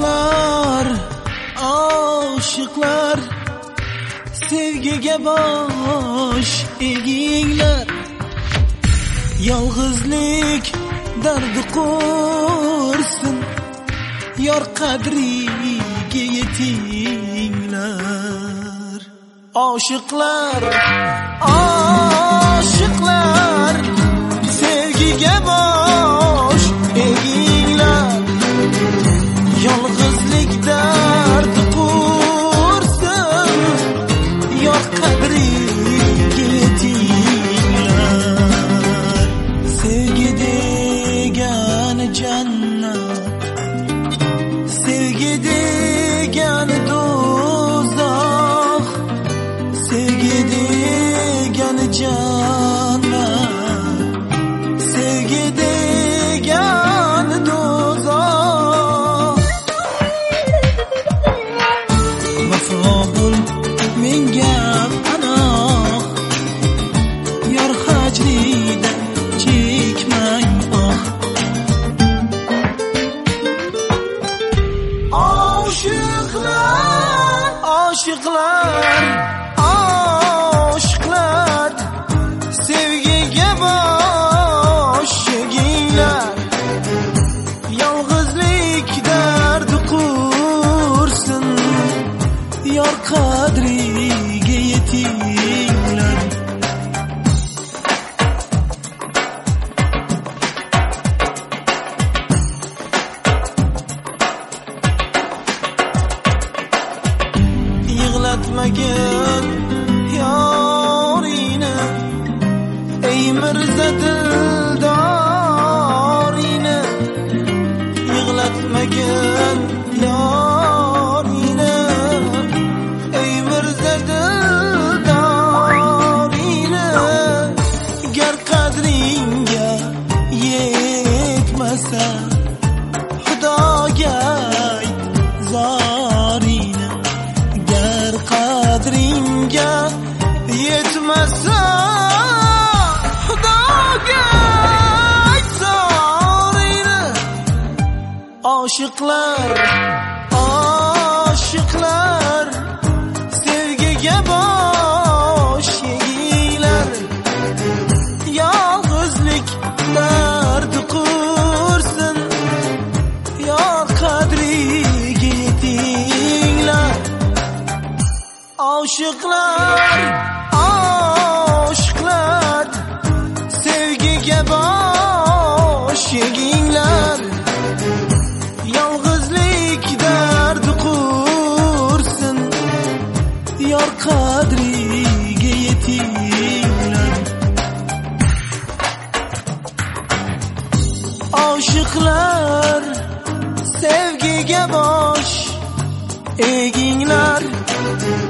Oshiqlar, oshiqlar, sevgiga bosh eginglar. Yolg'izlik dardi qo'rsin, yor qadriga yetinglar. Oshiqlar, oshiqlar, sevgiga bosh eginglar. Yolg'izlik dardi qo'rsin, yor qadriga yetinglar. Sevgi degani jannat, sevgi degani do'zax, sevgi degani jannat, sevgi degani do'zax. Vafo bo'l menga panoh, yor hajrida chekmang oh. Oshiqlar, oshiqlar, oshiqlar, sevgiga bosh eginglar. Yolg'izlik dardi qo'rsin, yor qadriga yetinglar. Yig'latmagin yorini, ey mirza dildorini. Yig'latmagin yorini, ey mirza dildorini. Gar qadringga yetmasa Xudoga ayt zorini. Gar qadringga yetmasa Xudoga ayt zorini. Oshiqlar, oshiqlar, sevgiga bosh eginglar. Yolg'izlik dardi qo'rsin, yor qadriga yetinglar. Oshiqlar, oshiqlar, sevgiga bosh eginglar. Yolg'izlik dardi qo'rsin, yor qadriga yetinglar. Oshiqlar, sevgiga bosh eginglar.